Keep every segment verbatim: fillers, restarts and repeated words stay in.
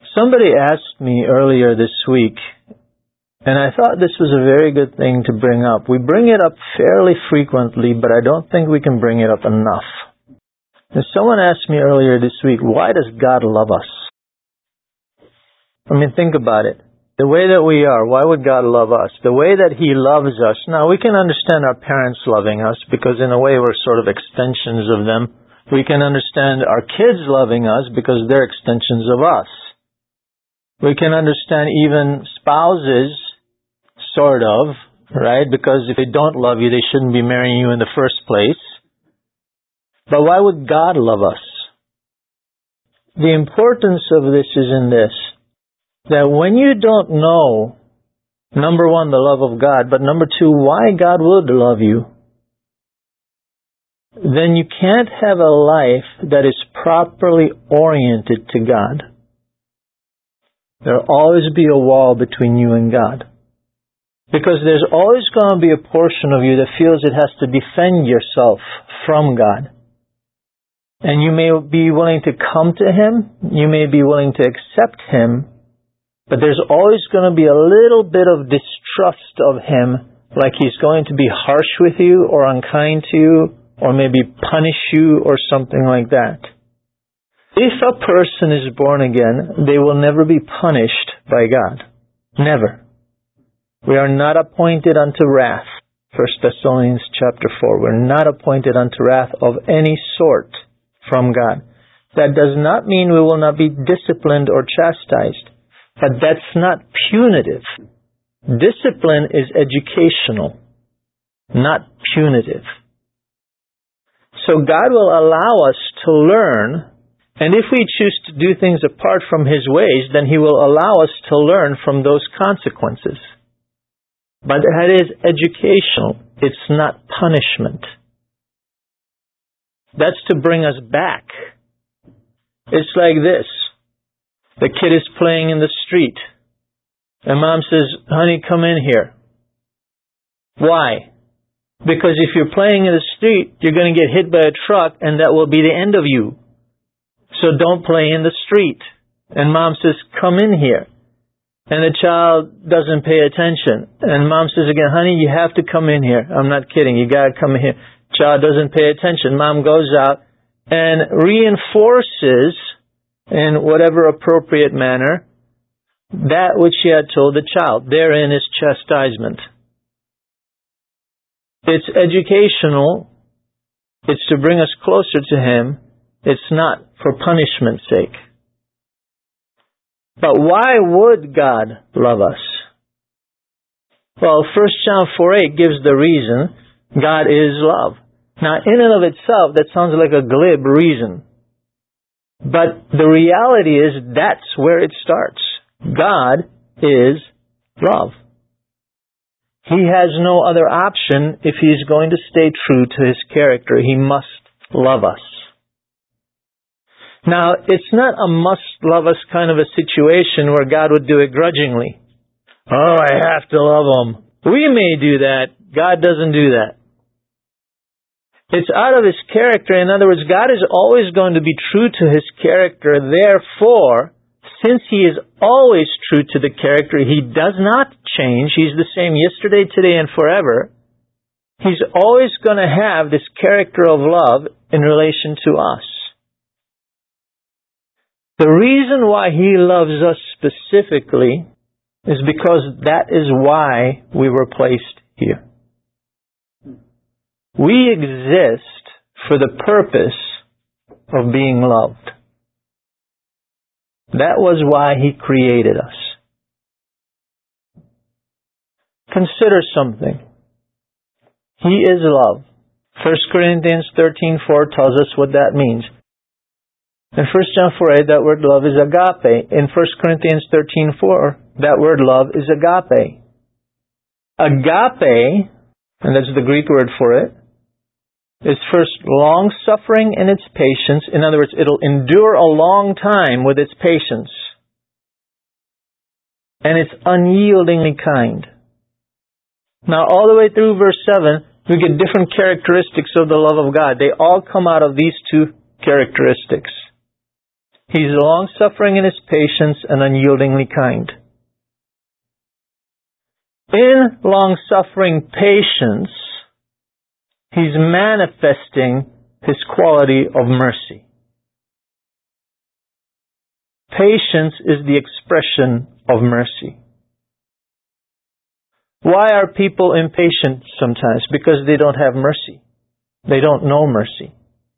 Somebody asked me earlier this week, and I thought this was a very good thing to bring up. We bring it up fairly frequently, but I don't think we can bring it up enough. And someone asked me earlier this week, why does God love us? I mean, think about it. The way that we are, why would God love us? The way that He loves us. Now, we can understand our parents loving us because in a way we're sort of extensions of them. We can understand our kids loving us because they're extensions of us. We can understand even spouses, sort of, right? Because if they don't love you, they shouldn't be marrying you in the first place. But why would God love us? The importance of this is in this, that when you don't know, number one, the love of God, but number two, why God would love you, then you can't have a life that is properly oriented to God. There'll always be a wall between you and God. Because there's always going to be a portion of you that feels it has to defend yourself from God. And you may be willing to come to Him, you may be willing to accept Him, but there's always going to be a little bit of distrust of Him, like He's going to be harsh with you or unkind to you or maybe punish you or something like that. If a person is born again, they will never be punished by God. Never. We are not appointed unto wrath. First Thessalonians chapter four. We're not appointed unto wrath of any sort from God. That does not mean we will not be disciplined or chastised. But that's not punitive. Discipline is educational, not punitive. So God will allow us to learn, and if we choose to do things apart from His ways, then He will allow us to learn from those consequences. But that is educational. It's not punishment. That's to bring us back. It's like this. The kid is playing in the street. And mom says, honey, come in here. Why? Because if you're playing in the street, you're going to get hit by a truck and that will be the end of you. So don't play in the street. And mom says, come in here. And the child doesn't pay attention. And mom says again, honey, you have to come in here. I'm not kidding. You got to come in here. Child doesn't pay attention. Mom goes out and reinforces in whatever appropriate manner that which she had told the child. Therein is chastisement. It's educational. It's to bring us closer to Him. It's not for punishment's sake. But why would God love us? Well, First John four eight gives the reason. God is love. Now, in and of itself, that sounds like a glib reason. But the reality is that's where it starts. God is love. He has no other option if He's going to stay true to His character. He must love us. Now, it's not a must love us kind of a situation where God would do it grudgingly. Oh, I have to love Him. We may do that. God doesn't do that. It's out of His character. In other words, God is always going to be true to His character. Therefore, since He is always true to the character, He does not change. He's the same yesterday, today, and forever. He's always going to have this character of love in relation to us. The reason why He loves us specifically is because that is why we were placed here. We exist for the purpose of being loved. That was why He created us. Consider something. He is love. First Corinthians thirteen four tells us what that means. In First John four eight, that word love is agape. In First Corinthians thirteen four, that word love is agape. Agape, and that's the Greek word for it, is first long-suffering in its patience. In other words, it'll endure a long time with its patience. And it's unyieldingly kind. Now, all the way through verse seven, we get different characteristics of the love of God. They all come out of these two characteristics. He's long-suffering in His patience and unyieldingly kind. In long-suffering patience, He's manifesting His quality of mercy. Patience is the expression of mercy. Why are people impatient sometimes? Because they don't have mercy. They don't know mercy.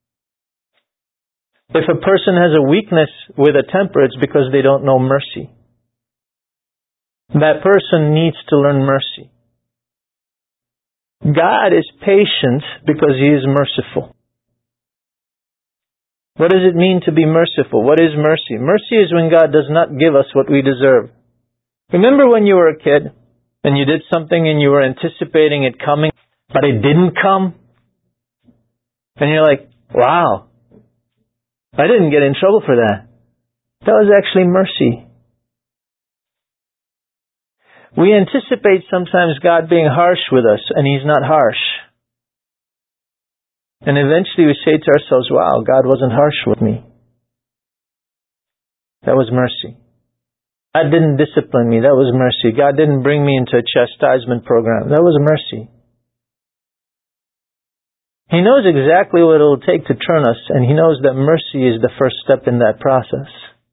If a person has a weakness with a temper, it's because they don't know mercy. That person needs to learn mercy. God is patient because He is merciful. What does it mean to be merciful? What is mercy? Mercy is when God does not give us what we deserve. Remember when you were a kid and you did something and you were anticipating it coming, but it didn't come? And you're like, wow, I didn't get in trouble for that. That was actually mercy. We anticipate sometimes God being harsh with us, and He's not harsh. And eventually we say to ourselves, wow, God wasn't harsh with me. That was mercy. God didn't discipline me. That was mercy. God didn't bring me into a chastisement program. That was mercy. He knows exactly what it will take to turn us, and He knows that mercy is the first step in that process.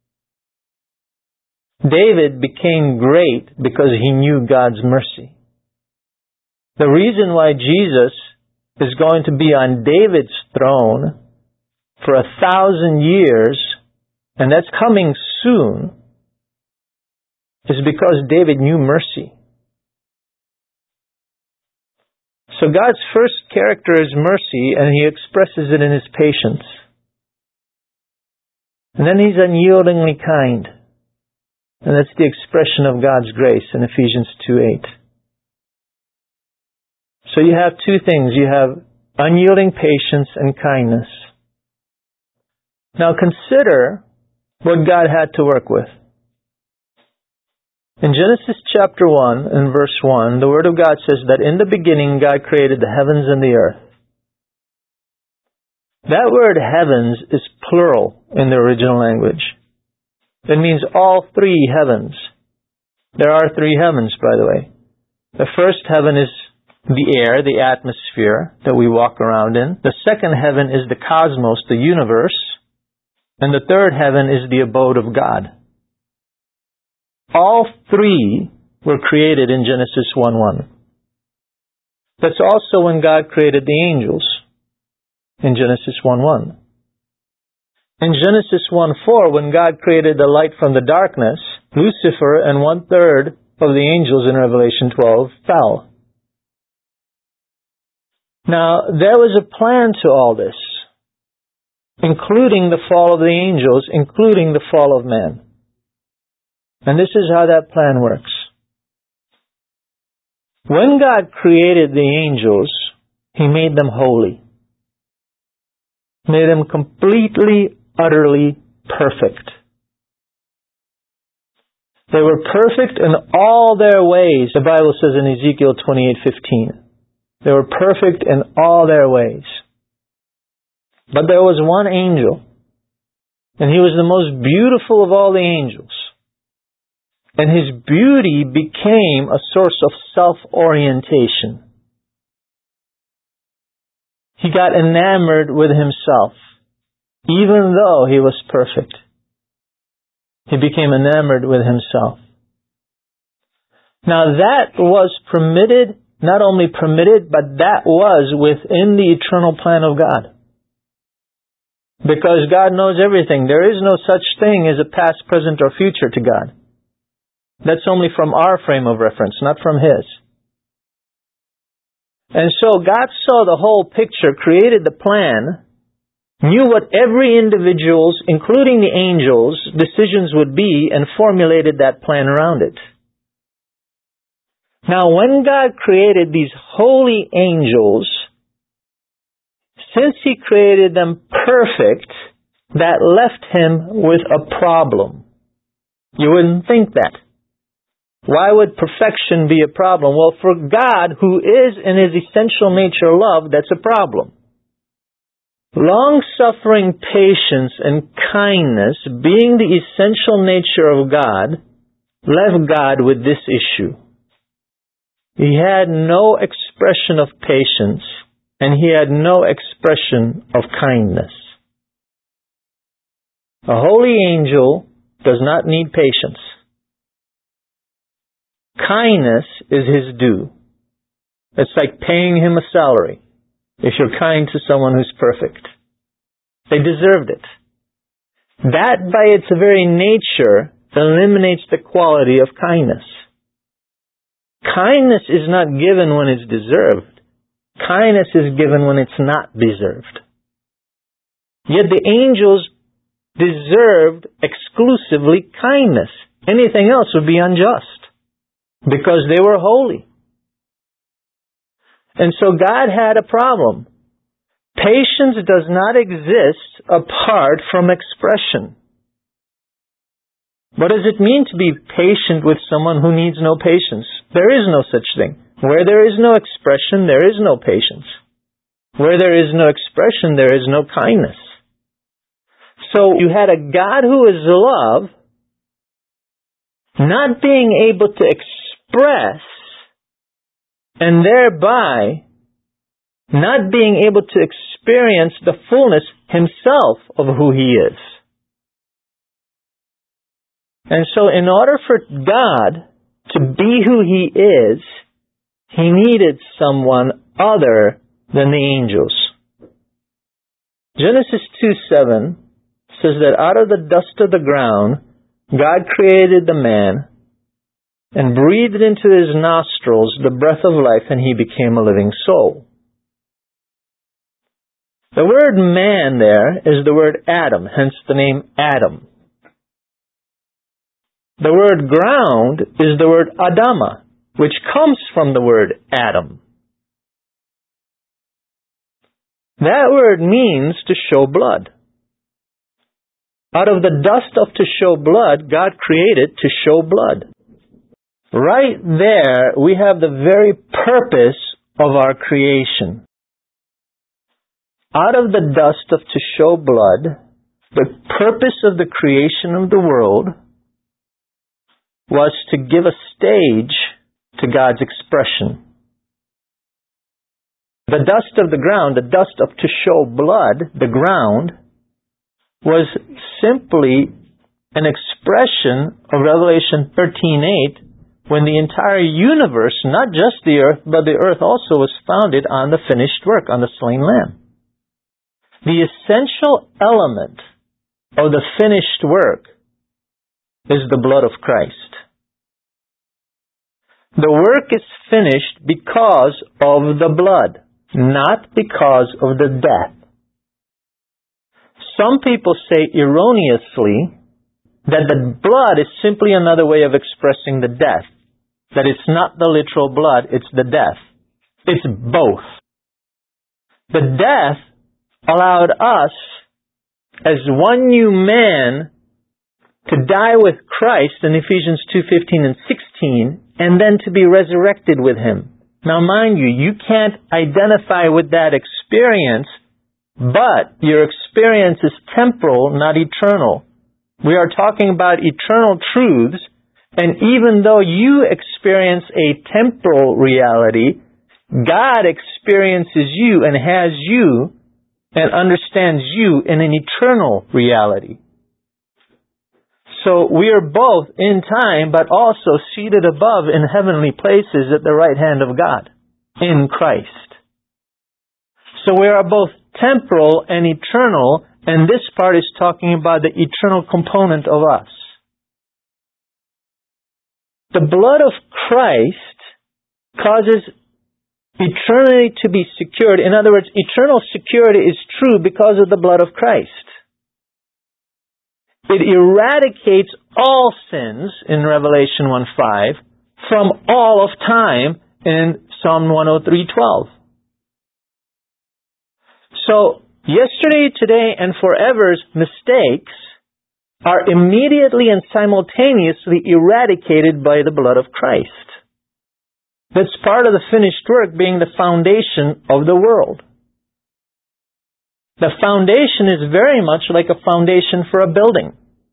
David became great because he knew God's mercy. The reason why Jesus is going to be on David's throne for a thousand years, and that's coming soon, is because David knew mercy. So God's first character is mercy, and He expresses it in His patience. And then He's unyieldingly kind. And that's the expression of God's grace in Ephesians two eight. So you have two things. You have unyielding patience and kindness. Now consider what God had to work with. In Genesis chapter one and verse one, the Word of God says that in the beginning God created the heavens and the earth. That word heavens is plural in the original language. It means all three heavens. There are three heavens, by the way. The first heaven is the air, the atmosphere that we walk around in. The second heaven is the cosmos, the universe. And the third heaven is the abode of God. All three were created in Genesis one one. That's also when God created the angels in Genesis one one. In Genesis one four, when God created the light from the darkness, Lucifer and one-third of the angels in Revelation twelve fell. Now, there was a plan to all this, including the fall of the angels, including the fall of man. And this is how that plan works. When God created the angels, He made them holy. Made them completely, utterly perfect. They were perfect in all their ways. The Bible says in Ezekiel twenty-eight fifteen. They were perfect in all their ways. But there was one angel, and he was the most beautiful of all the angels. And his beauty became a source of self-orientation. He got enamored with himself, even though he was perfect. He became enamored with himself. Now that was permitted, not only permitted, but that was within the eternal plan of God. Because God knows everything. There is no such thing as a past, present, or future to God. That's only from our frame of reference, not from His. And so God saw the whole picture, created the plan, knew what every individual's, including the angels, decisions would be, and formulated that plan around it. Now, when God created these holy angels, since He created them perfect, that left Him with a problem. You wouldn't think that. Why would perfection be a problem? Well, for God, who is in His essential nature love, that's a problem. Long-suffering patience and kindness, being the essential nature of God, left God with this issue. He had no expression of patience, and he had no expression of kindness. A holy angel does not need patience. Kindness is his due. It's like paying him a salary if you're kind to someone who's perfect. They deserved it. That by its very nature eliminates the quality of kindness. Kindness is not given when it's deserved. Kindness is given when it's not deserved. Yet the angels deserved exclusively kindness. Anything else would be unjust because they were holy. And so God had a problem. Patience does not exist apart from expression. What does it mean to be patient with someone who needs no patience? There is no such thing. Where there is no expression, there is no patience. Where there is no expression, there is no kindness. So you had a God who is love, not being able to express, and thereby not being able to experience the fullness himself of who he is. And so in order for God to be who he is, he needed someone other than the angels. Genesis two seven says that out of the dust of the ground, God created the man and breathed into his nostrils the breath of life, and he became a living soul. The word man there is the word Adam, hence the name Adam. The word ground is the word Adama, which comes from the word Adam. That word means to show blood. Out of the dust of to show blood, God created to show blood. Right there, we have the very purpose of our creation. Out of the dust of to show blood, the purpose of the creation of the world was to give a stage to God's expression. The dust of the ground, the dust of to show blood, the ground, was simply an expression of Revelation thirteen eight, when the entire universe, not just the earth, but the earth also was founded on the finished work, on the slain Lamb. The essential element of the finished work is the blood of Christ. The work is finished because of the blood, not because of the death. Some people say erroneously that the blood is simply another way of expressing the death. That it's not the literal blood, it's the death. It's both. The death allowed us, as one new man, to die with Christ in Ephesians two fifteen and sixteen, and then to be resurrected with him. Now mind you, you can't identify with that experience, but your experience is temporal, not eternal. We are talking about eternal truths, and even though you experience a temporal reality, God experiences you and has you and understands you in an eternal reality. So we are both in time, but also seated above in heavenly places at the right hand of God, in Christ. So we are both temporal and eternal, and this part is talking about the eternal component of us. The blood of Christ causes eternity to be secured. In other words, eternal security is true because of the blood of Christ. It eradicates all sins in Revelation one five from all of time in Psalm one oh three twelve. So, yesterday, today, and forever's mistakes are immediately and simultaneously eradicated by the blood of Christ. That's part of the finished work being the foundation of the world. The foundation is very much like a foundation for a building.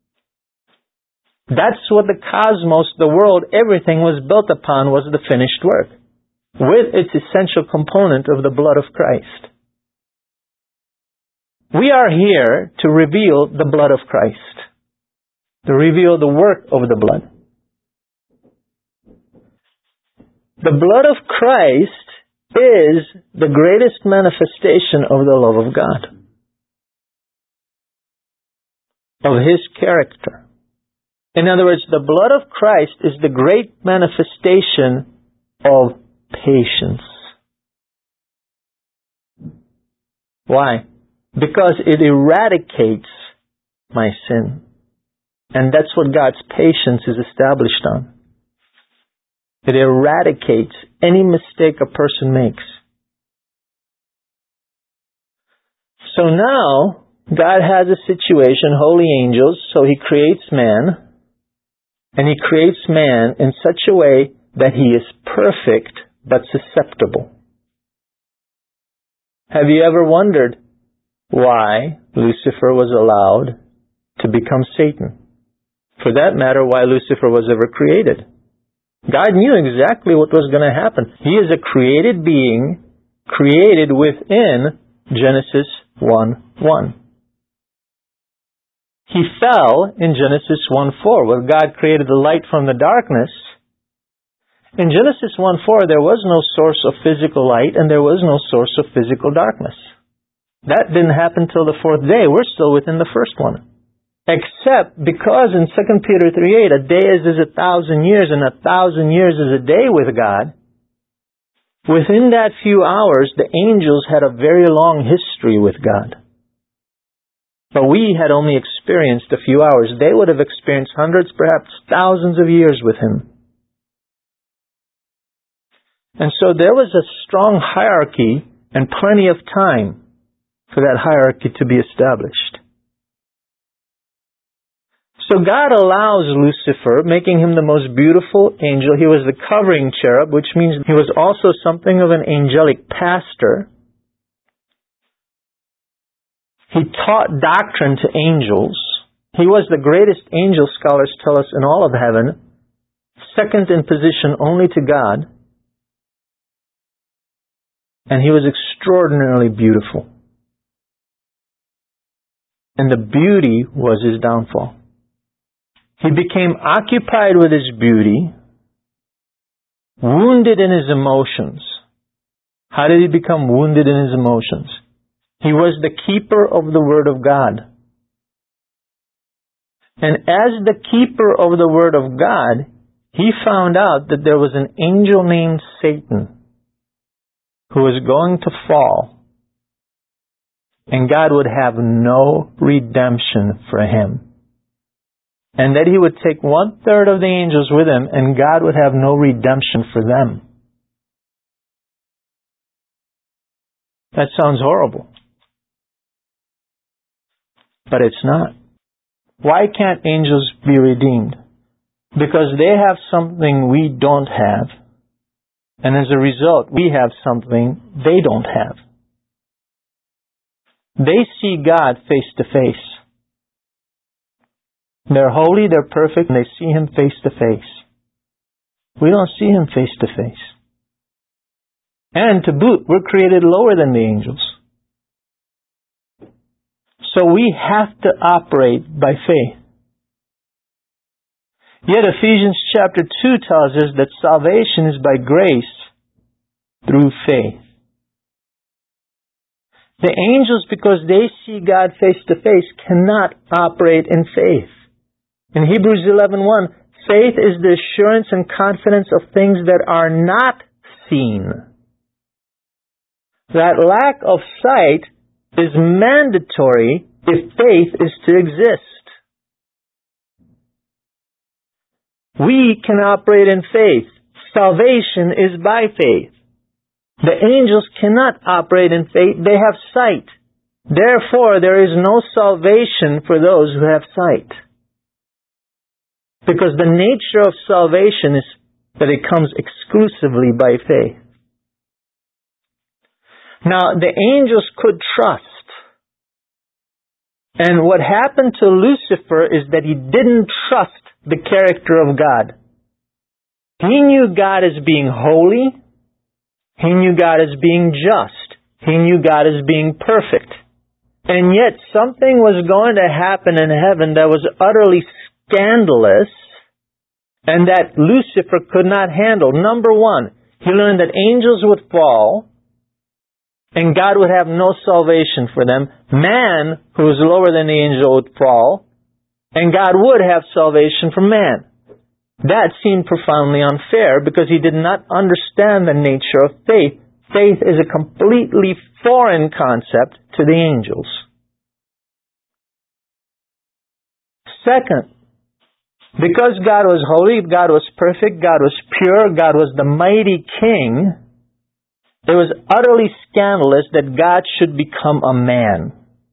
That's what the cosmos, the world, everything was built upon, was the finished work, with its essential component of the blood of Christ. We are here to reveal the blood of Christ, to reveal the work of the blood. The blood of Christ is the greatest manifestation of the love of God, of His character. In other words, the blood of Christ is the great manifestation of patience. Why? Because it eradicates my sin. And that's what God's patience is established on. It eradicates any mistake a person makes. So now, God has a situation, holy angels, so He creates man, and He creates man in such a way that he is perfect but susceptible. Have you ever wondered why Lucifer was allowed to become Satan? For that matter, why Lucifer was ever created? God knew exactly what was going to happen. He is a created being, created within Genesis one one. He fell in Genesis one four, where God created the light from the darkness. In Genesis one four, there was no source of physical light and there was no source of physical darkness. That didn't happen till the fourth day. We're still within the first one. Except because in Second Peter three eight, a day is as a thousand years and a thousand years is a day with God. Within that few hours, the angels had a very long history with God. But we had only experienced a few hours. They would have experienced hundreds, perhaps thousands of years with Him. And so there was a strong hierarchy and plenty of time for that hierarchy to be established. So God allows Lucifer, making him the most beautiful angel. He was the covering cherub, which means he was also something of an angelic pastor. He taught doctrine to angels. He was the greatest angel, scholars tell us, in all of heaven, second in position only to God. And he was extraordinarily beautiful. And the beauty was his downfall. He became occupied with his beauty, wounded in his emotions. How did he become wounded in his emotions? He was the keeper of the Word of God. And as the keeper of the Word of God, he found out that there was an angel named Satan who was going to fall. And God would have no redemption for him. And that He would take one third of the angels with Him, and God would have no redemption for them. That sounds horrible. But it's not. Why can't angels be redeemed? Because they have something we don't have. And as a result, we have something they don't have. They see God face to face. They're holy, they're perfect, and they see Him face to face. We don't see Him face to face. And to boot, we're created lower than the angels. So we have to operate by faith. Yet Ephesians chapter two tells us that salvation is by grace through faith. The angels, because they see God face to face, cannot operate in faith. In Hebrews eleven one, faith is the assurance and confidence of things that are not seen. That lack of sight is mandatory if faith is to exist. We can operate in faith. Salvation is by faith. The angels cannot operate in faith. They have sight. Therefore, there is no salvation for those who have sight. Because the nature of salvation is that it comes exclusively by faith. Now, the angels could trust And what happened to Lucifer is that he didn't trust the character of God. He knew God as being holy. He knew God as being just. He knew God as being perfect. And yet something was going to happen in heaven that was utterly scandalous and that Lucifer could not handle. Number one, he learned that angels would fall and God would have no salvation for them. Man, who is lower than the angel, would fall, and God would have salvation for man. That seemed profoundly unfair because he did not understand the nature of faith. Faith is a completely foreign concept to the angels. Second, because God was holy, God was perfect, God was pure, God was the mighty king, it was utterly scandalous that God should become a man.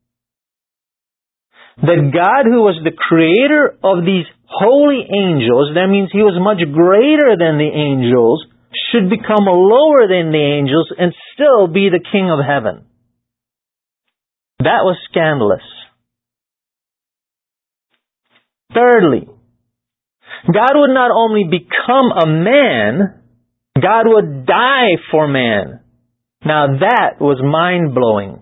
That God, who was the creator of these holy angels, that means he was much greater than the angels, should become lower than the angels and still be the king of heaven. That was scandalous. Thirdly, God would not only become a man, God would die for man. Now that was mind-blowing.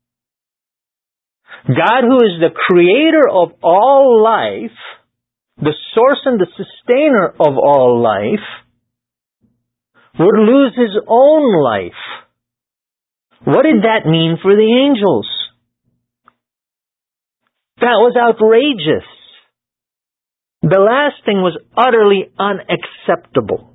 God, who is the creator of all life, the source and the sustainer of all life, would lose his own life. What did that mean for the angels? That was outrageous. The last thing was utterly unacceptable.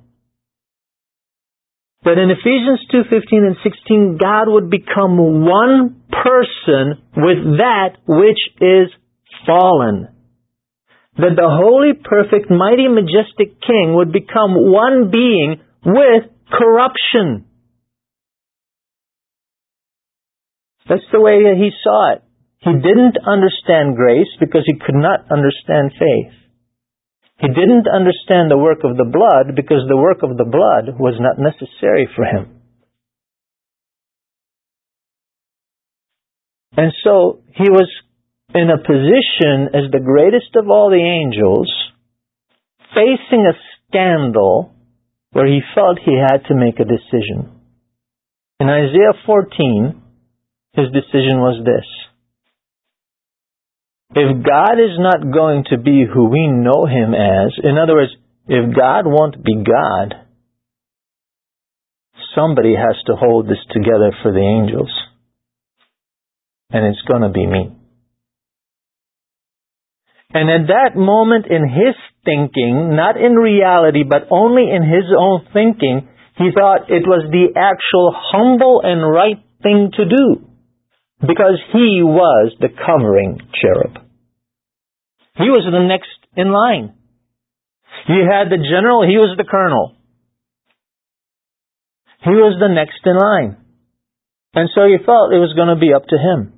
That in Ephesians two fifteen and sixteen, God would become one person with that which is fallen. That the holy, perfect, mighty, majestic King would become one being with corruption. That's the way that he saw it. He didn't understand grace because he could not understand faith. He didn't understand the work of the blood because the work of the blood was not necessary for him. And so he was in a position as the greatest of all the angels, facing a scandal where he felt he had to make a decision. In Isaiah fourteen, his decision was this: if God is not going to be who we know him as, in other words, if God won't be God, somebody has to hold this together for the angels. And it's going to be me. And at that moment in his thinking, not in reality, but only in his own thinking, he thought it was the actual humble and right thing to do. Because he was the covering cherub. He was the next in line. You had the general, he was the colonel. He was the next in line. And so he felt it was going to be up to him.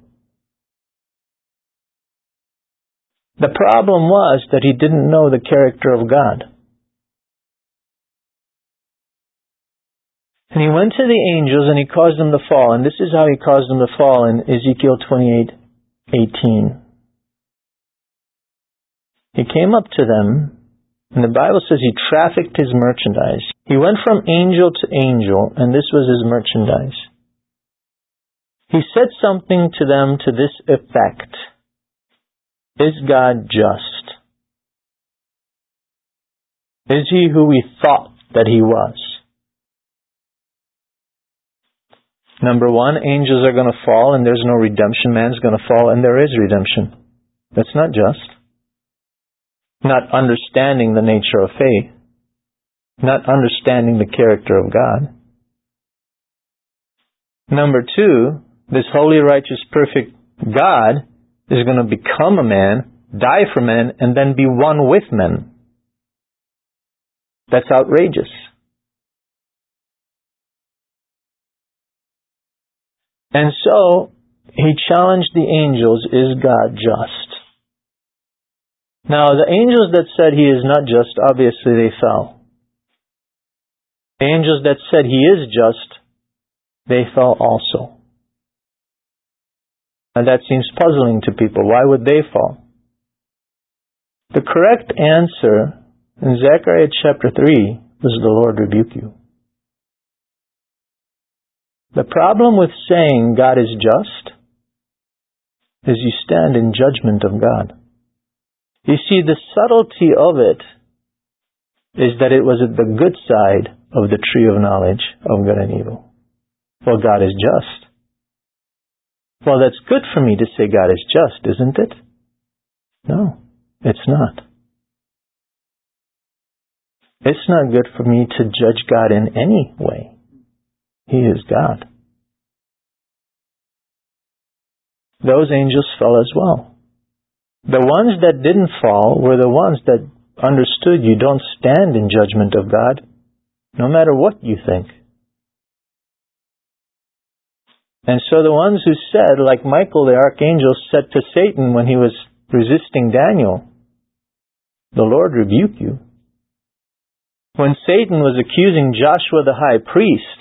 The problem was that he didn't know the character of God. And he went to the angels and he caused them to fall. And this is how he caused them to fall in Ezekiel twenty-eight eighteen. He came up to them, and the Bible says he trafficked his merchandise. He went from angel to angel, and this was his merchandise. He said something to them to this effect: is God just? Is he who we thought that he was? Number one, angels are going to fall and there's no redemption. Man's going to fall and there is redemption. That's not just. Not understanding the nature of faith. Not understanding the character of God. Number two, this holy, righteous, perfect God is going to become a man, die for men, and then be one with men. That's outrageous. And so, he challenged the angels, is God just? Now, the angels that said he is not just, obviously they fell. The angels that said he is just, they fell also. And that seems puzzling to people. Why would they fall? The correct answer in Zechariah chapter three was, the Lord rebuke you. The problem with saying God is just is you stand in judgment of God. You see, the subtlety of it is that it was at the good side of the tree of knowledge of good and evil. Well, God is just. Well, that's good for me to say God is just, isn't it? No, it's not. It's not good for me to judge God in any way. He is God. Those angels fell as well. The ones that didn't fall were the ones that understood you don't stand in judgment of God, no matter what you think. And so the ones who said, like Michael the archangel said to Satan when he was resisting Daniel, the Lord rebuke you. When Satan was accusing Joshua the high priest,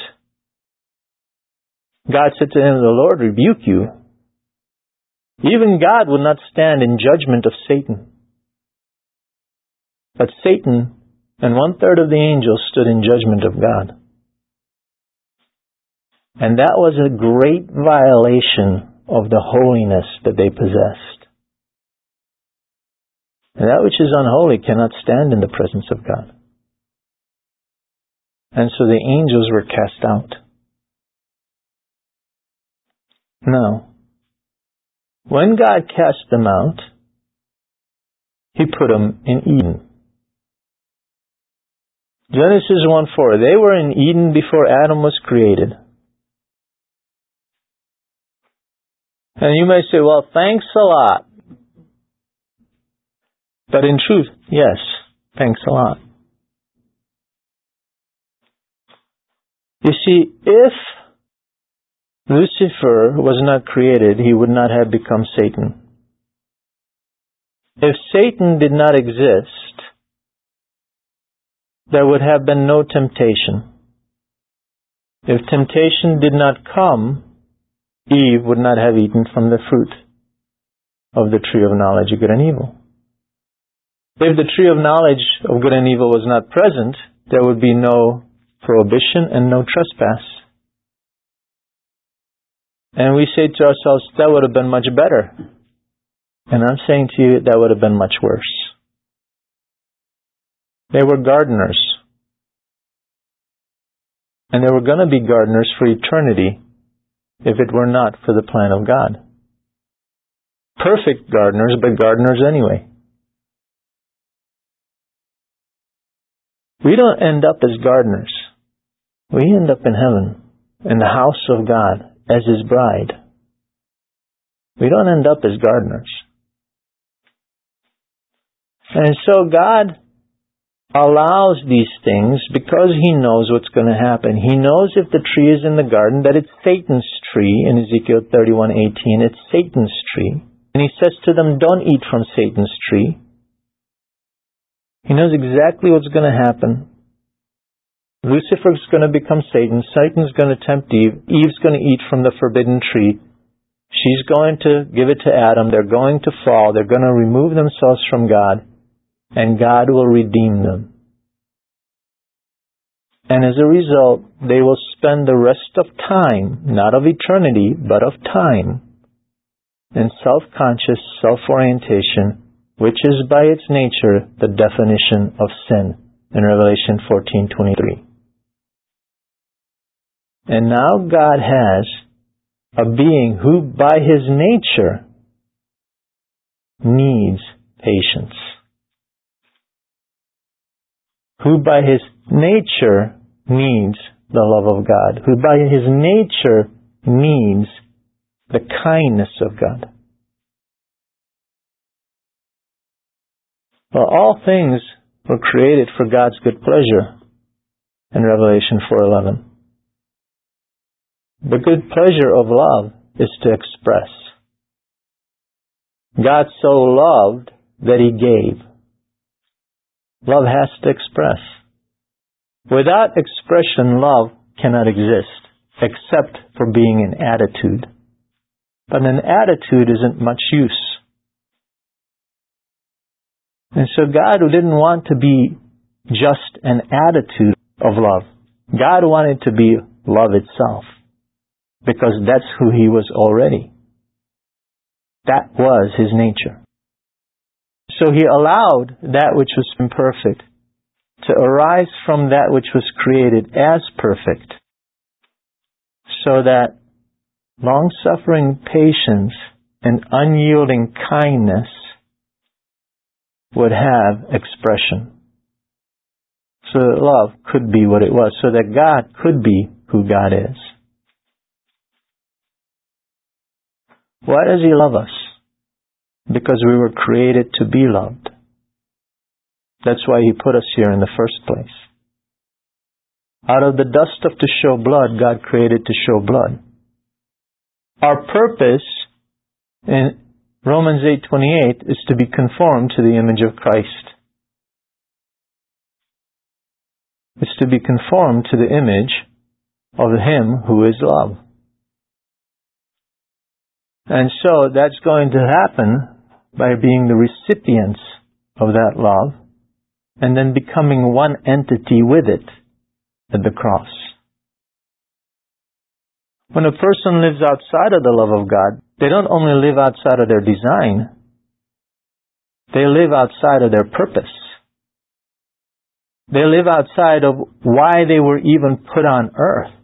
God said to him, the Lord rebuke you. Even God would not stand in judgment of Satan. But Satan and one-third of the angels stood in judgment of God. And that was a great violation of the holiness that they possessed. And that which is unholy cannot stand in the presence of God. And so the angels were cast out. Now, when God cast them out, He put them in Eden. Genesis one four, they were in Eden before Adam was created. And you may say, well, thanks a lot. But in truth, yes, thanks a lot. You see, if Lucifer was not created, he would not have become Satan. If Satan did not exist, there would have been no temptation. If temptation did not come, Eve would not have eaten from the fruit of the tree of knowledge of good and evil. If the tree of knowledge of good and evil was not present, there would be no prohibition and no trespass. And we say to ourselves, that would have been much better. And I'm saying to you, that would have been much worse. They were gardeners. And they were going to be gardeners for eternity if it were not for the plan of God. Perfect gardeners, but gardeners anyway. We don't end up as gardeners. We end up in heaven, in the house of God, as His bride. We don't end up as gardeners. And so God allows these things because He knows what's going to happen. He knows if the tree is in the garden that it's Satan's tree in Ezekiel thirty-one eighteen. It's Satan's tree. And He says to them, don't eat from Satan's tree. He knows exactly what's going to happen. Lucifer's going to become Satan. Satan's going to tempt Eve. Eve's going to eat from the forbidden tree. She's going to give it to Adam. They're going to fall. They're going to remove themselves from God. And God will redeem them. And as a result, they will spend the rest of time, not of eternity, but of time, in self-conscious self-orientation, which is by its nature the definition of sin in Revelation fourteen twenty-three. And now God has a being who by His nature needs patience. Who by His nature needs the love of God. Who by His nature needs the kindness of God. Well, all things were created for God's good pleasure in Revelation four eleven. The good pleasure of love is to express. God so loved that He gave. Love has to express. Without expression, love cannot exist, except for being an attitude. but an attitude isn't much use. And so God didn't want to be just an attitude of love. God wanted to be love itself, because that's who He was already. That was His nature. So He allowed that which was imperfect to arise from that which was created as perfect, so that long-suffering patience and unyielding kindness would have expression. So that love could be what it was, so that God could be who God is. Why does He love us? Because we were created to be loved. That's why He put us here in the first place. Out of the dust of to show blood, God created to show blood. Our purpose in Romans eight twenty-eight is to be conformed to the image of Christ. It's to be conformed to the image of Him who is love. And so that's going to happen by being the recipients of that love and then becoming one entity with it at the cross. When a person lives outside of the love of God, they don't only live outside of their design, they live outside of their purpose. They live outside of why they were even put on earth.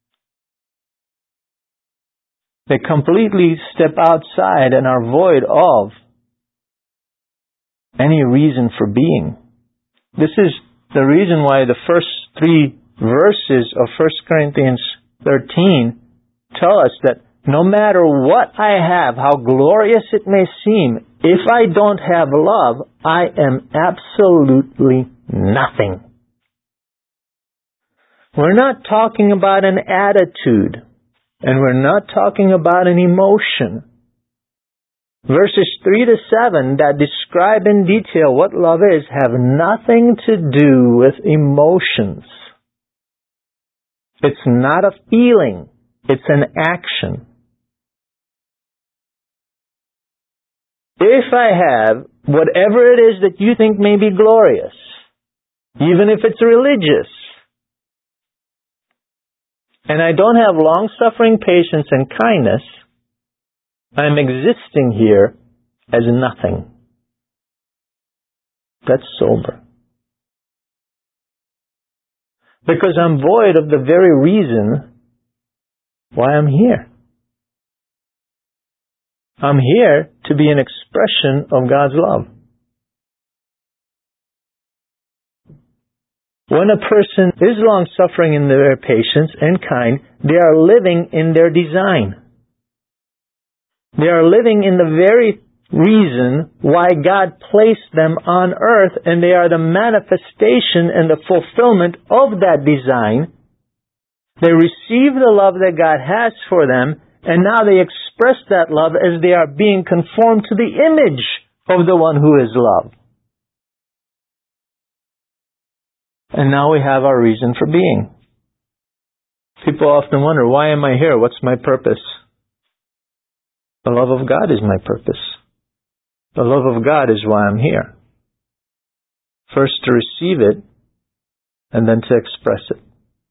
They completely step outside and are void of any reason for being. This is the reason why the first three verses of First Corinthians thirteen tell us that no matter what I have, how glorious it may seem, if I don't have love, I am absolutely nothing. We're not talking about an attitude, and we're not talking about an emotion. Verses three to seven that describe in detail what love is have nothing to do with emotions. It's not a feeling. It's an action. If I have whatever it is that you think may be glorious, even if it's religious, and I don't have long-suffering patience and kindness, I'm existing here as nothing. That's sober. Because I'm void of the very reason why I'm here. I'm here to be an expression of God's love. When a person is long-suffering in their patience and kind, they are living in their design. They are living in the very reason why God placed them on earth, and they are the manifestation and the fulfillment of that design. They receive the love that God has for them, and now they express that love as they are being conformed to the image of the one who is love. And now we have our reason for being. People often wonder, why am I here? What's my purpose? The love of God is my purpose. The love of God is why I'm here. First to receive it, and then to express it.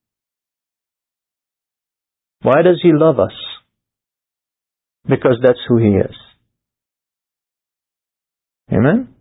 Why does He love us? Because that's who He is. Amen?